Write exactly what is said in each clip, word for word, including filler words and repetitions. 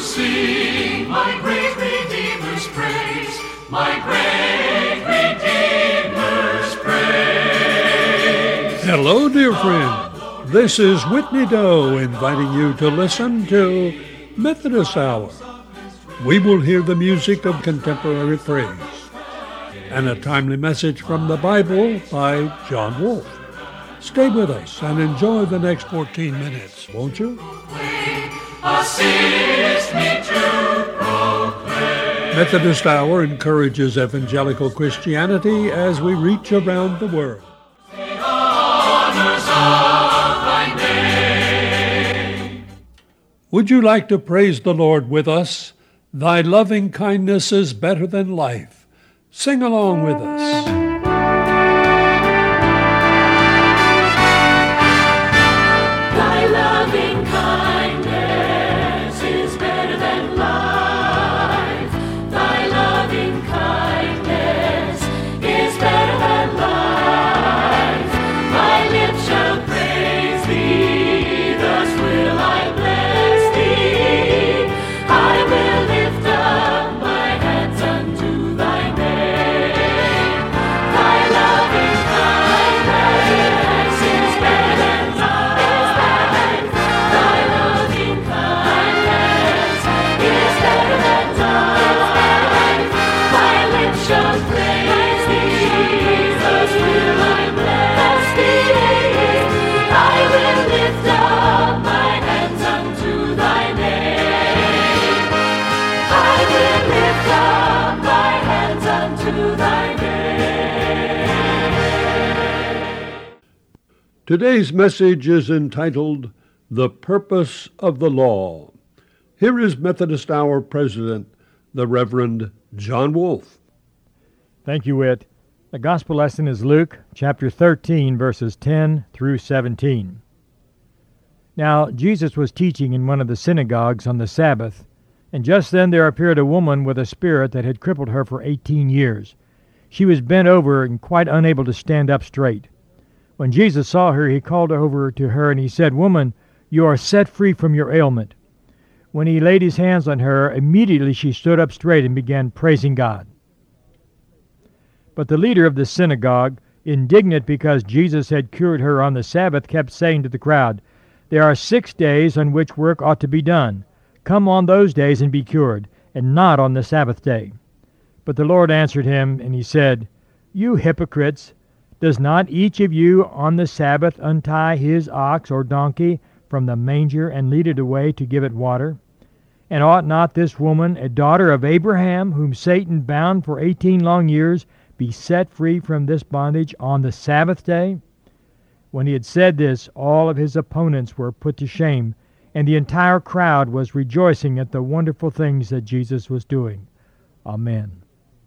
sing my great Redeemer's praise, my great Redeemer's praise. Hello, dear friend. This is Whitney Doe inviting you to listen to Methodist Hour. We will hear the music of contemporary praise and a timely message from the Bible by John Wolfe. Stay with us and enjoy the next fourteen minutes, won't you? Assist me to proclaim. Methodist Hour encourages evangelical Christianity as we reach around the world. The honors of thy name. Would you like to praise the Lord with us? Thy loving kindness is better than life. Sing along with us. Thy loving kindness is better than life. Thy loving kindness is better than life. My lips shall praise thee, thus will I bless thee. I will lift up my hands unto thy name. Thy loving kindness is better than life. Thy loving kindness is better than life. My lips shall praise thee, thus will I bless thee. I will lift up my hands unto thy name. I will lift up my hands unto thy name. Today's message is entitled, The Purpose of the Law. Here is Methodist Hour President, the Reverend John Wolfe. Thank you, Whit. The gospel lesson is Luke chapter thirteen, verses ten through seventeen. Now Jesus was teaching in one of the synagogues on the Sabbath, and just then there appeared a woman with a spirit that had crippled her for eighteen years. She was bent over and quite unable to stand up straight. When Jesus saw her, he called over to her, and he said, Woman, you are set free from your ailment. When he laid his hands on her, immediately she stood up straight and began praising God. But the leader of the synagogue, indignant because Jesus had cured her on the Sabbath, kept saying to the crowd, There are six days on which work ought to be done. Come on those days and be cured, and not on the Sabbath day. But the Lord answered him, and he said, You hypocrites, does not each of you on the Sabbath untie his ox or donkey from the manger and lead it away to give it water? And ought not this woman, a daughter of Abraham, whom Satan bound for eighteen long years, be set free from this bondage on the Sabbath day? When he had said this, all of his opponents were put to shame, and the entire crowd was rejoicing at the wonderful things that Jesus was doing. Amen.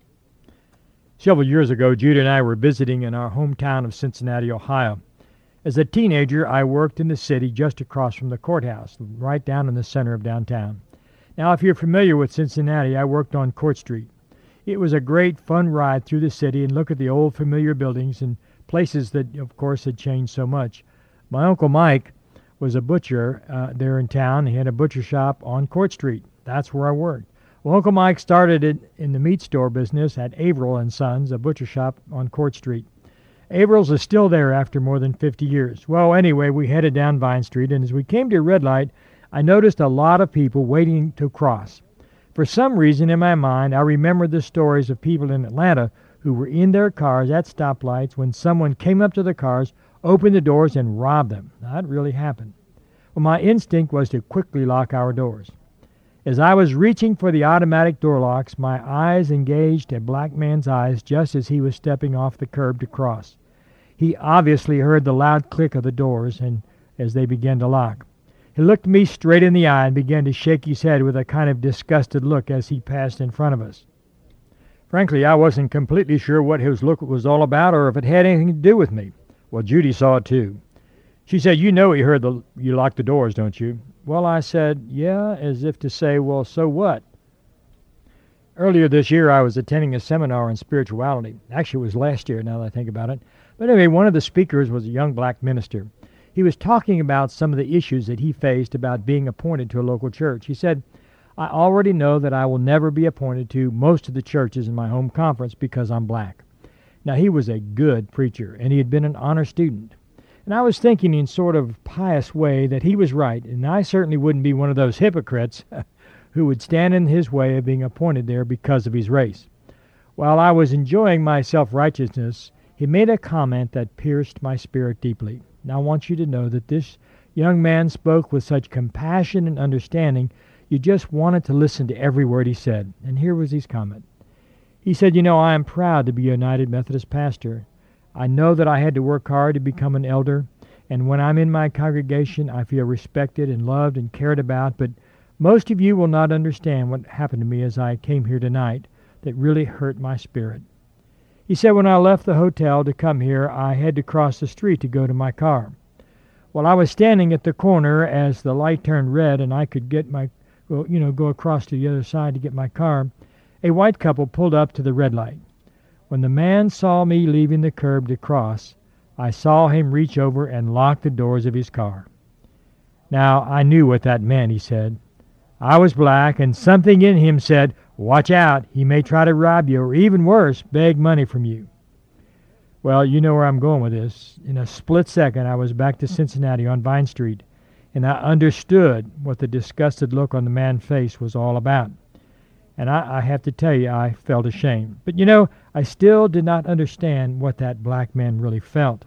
Several years ago, Judy and I were visiting in our hometown of Cincinnati, Ohio. As a teenager, I worked in the city just across from the courthouse, right down in the center of downtown. Now, if you're familiar with Cincinnati, I worked on Court Street. It was a great, fun ride through the city and look at the old familiar buildings and places that, of course, had changed so much. My Uncle Mike was a butcher uh, there in town. He had a butcher shop on Court Street. That's where I worked. Well, Uncle Mike started it in the meat store business at Averill and Sons, a butcher shop on Court Street. Averill's is still there after more than fifty years. Well, anyway, we headed down Vine Street, and as we came to a red light, I noticed a lot of people waiting to cross. For some reason in my mind, I remembered the stories of people in Atlanta who were in their cars at stoplights when someone came up to the cars, opened the doors, and robbed them. Now, that really happened. Well, my instinct was to quickly lock our doors. As I was reaching for the automatic door locks, my eyes engaged a black man's eyes just as he was stepping off the curb to cross. He obviously heard the loud click of the doors and as they began to lock. He looked me straight in the eye and began to shake his head with a kind of disgusted look as he passed in front of us. Frankly, I wasn't completely sure what his look was all about or if it had anything to do with me. Well, Judy saw it too. She said, You know he heard the you locked the doors, don't you? Well, I said, yeah, as if to say, well, so what? Earlier this year, I was attending a seminar on spirituality. Actually, it was last year, now that I think about it. But anyway, one of the speakers was a young black minister. He was talking about some of the issues that he faced about being appointed to a local church. He said, I already know that I will never be appointed to most of the churches in my home conference because I'm black. Now, he was a good preacher, and he had been an honor student. And I was thinking in sort of pious way that he was right, and I certainly wouldn't be one of those hypocrites who would stand in his way of being appointed there because of his race. While I was enjoying my self-righteousness, he made a comment that pierced my spirit deeply. Now, I want you to know that this young man spoke with such compassion and understanding, you just wanted to listen to every word he said. And here was his comment. He said, you know, I am proud to be a United Methodist pastor. I know that I had to work hard to become an elder, and when I'm in my congregation, I feel respected and loved and cared about, but most of you will not understand what happened to me as I came here tonight that really hurt my spirit. He said when I left the hotel to come here, I had to cross the street to go to my car. While I was standing at the corner as the light turned red and I could get my, well, you know, go across to the other side to get my car, a white couple pulled up to the red light. When the man saw me leaving the curb to cross, I saw him reach over and lock the doors of his car. Now, I knew what that meant, he said. I was black, and something in him said, watch out, he may try to rob you, or even worse, beg money from you. Well, you know where I'm going with this. In a split second, I was back to Cincinnati on Vine Street, and I understood what the disgusted look on the man's face was all about. And I, I have to tell you, I felt ashamed. But you know, I still did not understand what that black man really felt.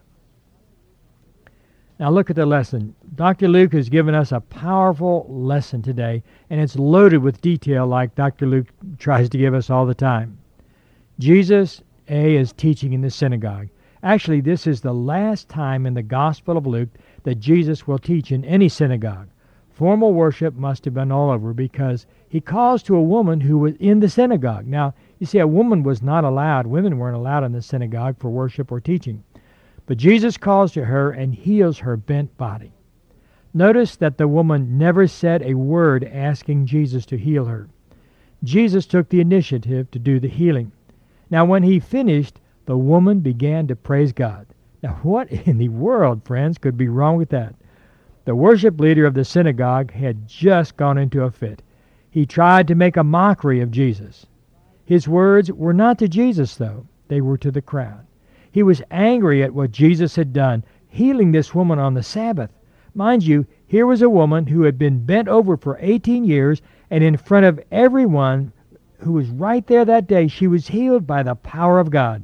Now look at the lesson. Doctor Luke has given us a powerful lesson today, and it's loaded with detail like Doctor Luke tries to give us all the time. Jesus, A, is teaching in the synagogue. Actually, this is the last time in the Gospel of Luke that Jesus will teach in any synagogue. Formal worship must have been all over because he calls to a woman who was in the synagogue. Now, you see, a woman was not allowed, women weren't allowed in the synagogue for worship or teaching. But Jesus calls to her and heals her bent body. Notice that the woman never said a word asking Jesus to heal her. Jesus took the initiative to do the healing. Now, when he finished, the woman began to praise God. Now, what in the world, friends, could be wrong with that? The worship leader of the synagogue had just gone into a fit. He tried to make a mockery of Jesus. His words were not to Jesus, though. They were to the crowd. He was angry at what Jesus had done, healing this woman on the Sabbath. Mind you, here was a woman who had been bent over for eighteen years, and in front of everyone who was right there that day, she was healed by the power of God.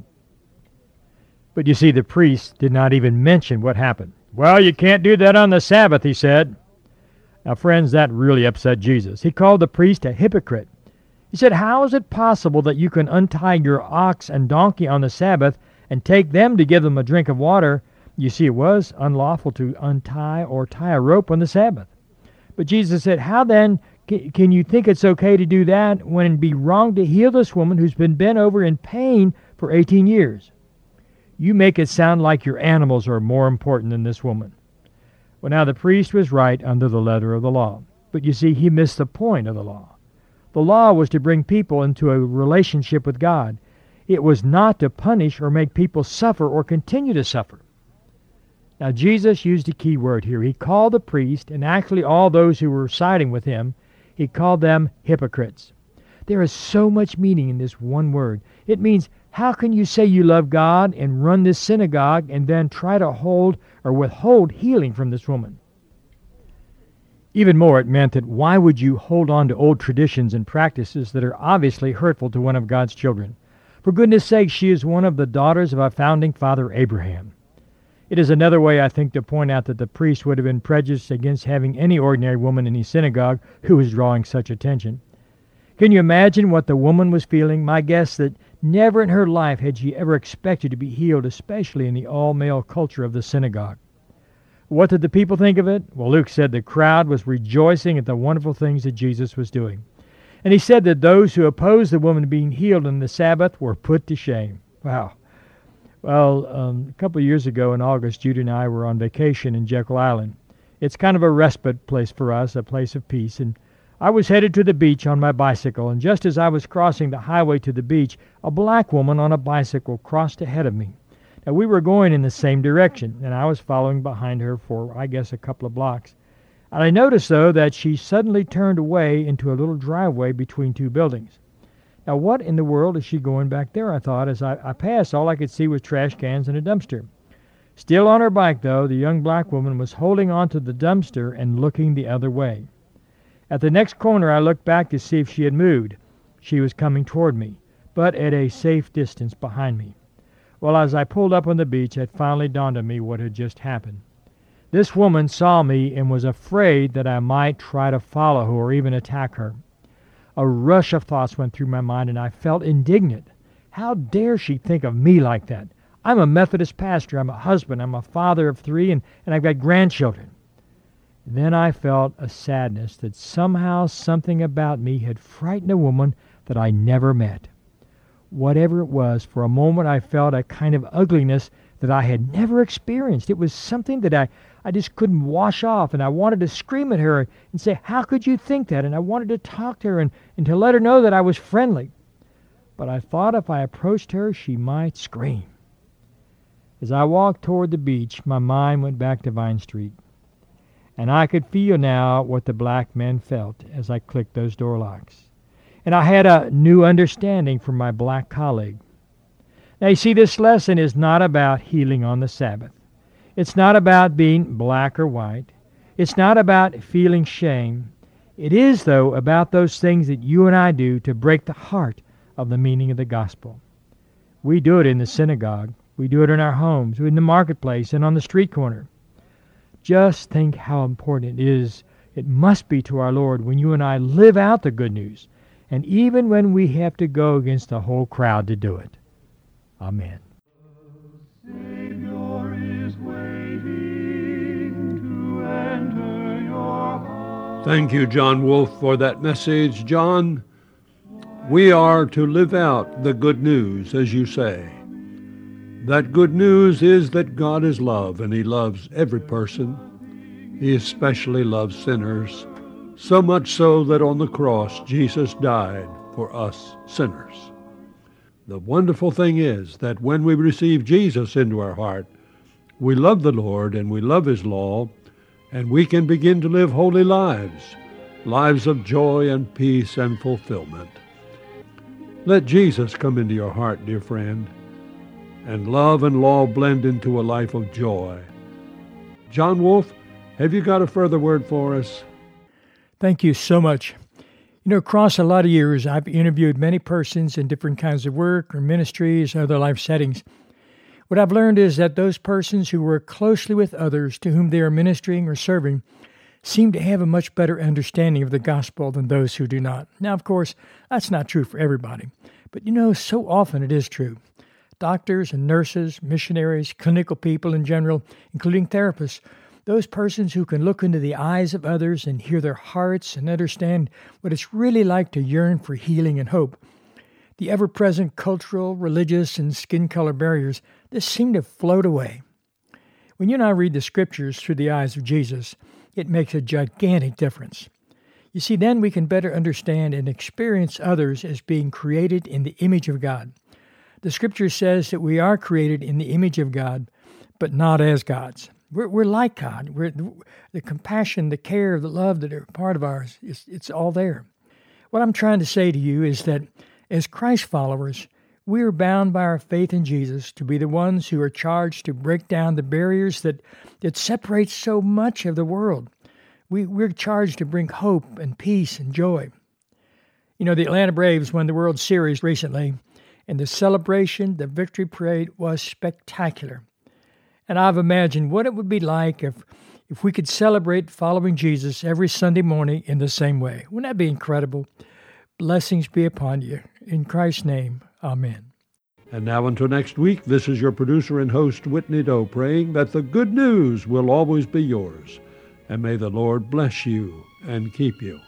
But you see, the priest did not even mention what happened. Well, you can't do that on the Sabbath, he said. Now, friends, that really upset Jesus. He called the priest a hypocrite. He said, how is it possible that you can untie your ox and donkey on the Sabbath and take them to give them a drink of water? You see, it was unlawful to untie or tie a rope on the Sabbath. But Jesus said, how then can you think it's okay to do that when it'd be wrong to heal this woman who's been bent over in pain for eighteen years? You make it sound like your animals are more important than this woman. Well, now the priest was right under the letter of the law. But you see, he missed the point of the law. The law was to bring people into a relationship with God. It was not to punish or make people suffer or continue to suffer. Now, Jesus used a key word here. He called the priest, and actually all those who were siding with him, he called them hypocrites. There is so much meaning in this one word. It means, how can you say you love God and run this synagogue and then try to hold or withhold healing from this woman? Even more, it meant that why would you hold on to old traditions and practices that are obviously hurtful to one of God's children? For goodness sake, she is one of the daughters of our founding father Abraham. It is another way, I think, to point out that the priest would have been prejudiced against having any ordinary woman in his synagogue who was drawing such attention. Can you imagine what the woman was feeling? My guess that never in her life had she ever expected to be healed, especially in the all-male culture of the synagogue. What did the people think of it? Well, Luke said the crowd was rejoicing at the wonderful things that Jesus was doing. And he said that those who opposed the woman being healed on the Sabbath were put to shame. Wow. Well, um, a couple of years ago in August, Judy and I were on vacation in Jekyll Island. It's kind of a respite place for us, a place of peace, and I was headed to the beach on my bicycle, and just as I was crossing the highway to the beach, a black woman on a bicycle crossed ahead of me. Now, we were going in the same direction, and I was following behind her for, I guess, a couple of blocks. And I noticed, though, that she suddenly turned away into a little driveway between two buildings. Now, what in the world is she going back there, I thought. As I, I passed, all I could see was trash cans and a dumpster. Still on her bike, though, the young black woman was holding on to the dumpster and looking the other way. At the next corner, I looked back to see if she had moved. She was coming toward me, but at a safe distance behind me. Well, as I pulled up on the beach, it finally dawned on me what had just happened. This woman saw me and was afraid that I might try to follow her or even attack her. A rush of thoughts went through my mind, and I felt indignant. How dare she think of me like that? I'm a Methodist pastor. I'm a husband. I'm a father of three, and, and I've got grandchildren. Then I felt a sadness that somehow something about me had frightened a woman that I never met. Whatever it was, for a moment I felt a kind of ugliness that I had never experienced. It was something that I, I just couldn't wash off, and I wanted to scream at her and say, how could you think that? And I wanted to talk to her and, and to let her know that I was friendly. But I thought if I approached her, she might scream. As I walked toward the beach, my mind went back to Vine Street. And I could feel now what the black men felt as I clicked those door locks. And I had a new understanding from my black colleague. Now, you see, this lesson is not about healing on the Sabbath. It's not about being black or white. It's not about feeling shame. It is, though, about those things that you and I do to break the heart of the meaning of the gospel. We do it in the synagogue. We do it in our homes, in the marketplace, and on the street corner. Just think how important it is, it must be to our Lord when you and I live out the good news, and even when we have to go against the whole crowd to do it. Amen. Savior is waiting to enter your heart. Thank you, John Wolfe, for that message. John, we are to live out the good news, as you say. That good news is that God is love, and he loves every person. He especially loves sinners, so much so that on the cross Jesus died for us sinners. The wonderful thing is that when we receive Jesus into our heart, we love the Lord and we love his law, and we can begin to live holy lives, lives of joy and peace and fulfillment. Let Jesus come into your heart, dear friend, and love and law blend into a life of joy. John Wolfe, have you got a further word for us? Thank you so much. You know, across a lot of years, I've interviewed many persons in different kinds of work or ministries, other life settings. What I've learned is that those persons who work closely with others to whom they are ministering or serving seem to have a much better understanding of the gospel than those who do not. Now, of course, that's not true for everybody. But you know, so often it is true. Doctors and nurses, missionaries, clinical people in general, including therapists, those persons who can look into the eyes of others and hear their hearts and understand what it's really like to yearn for healing and hope. The ever-present cultural, religious, and skin color barriers just seem to float away. When you and I read the Scriptures through the eyes of Jesus, it makes a gigantic difference. You see, then we can better understand and experience others as being created in the image of God. The Scripture says that we are created in the image of God, but not as gods. We're, we're like God. We're, the compassion, the care, the love that are part of ours, it's, it's all there. What I'm trying to say to you is that as Christ followers, we are bound by our faith in Jesus to be the ones who are charged to break down the barriers that, that separate so much of the world. We, we're charged to bring hope and peace and joy. You know, the Atlanta Braves won the World Series recently, and the celebration, the victory parade, was spectacular. And I've imagined what it would be like if, if we could celebrate following Jesus every Sunday morning in the same way. Wouldn't that be incredible? Blessings be upon you. In Christ's name, amen. And now until next week, this is your producer and host, Whitney Doe, praying that the good news will always be yours. And may the Lord bless you and keep you.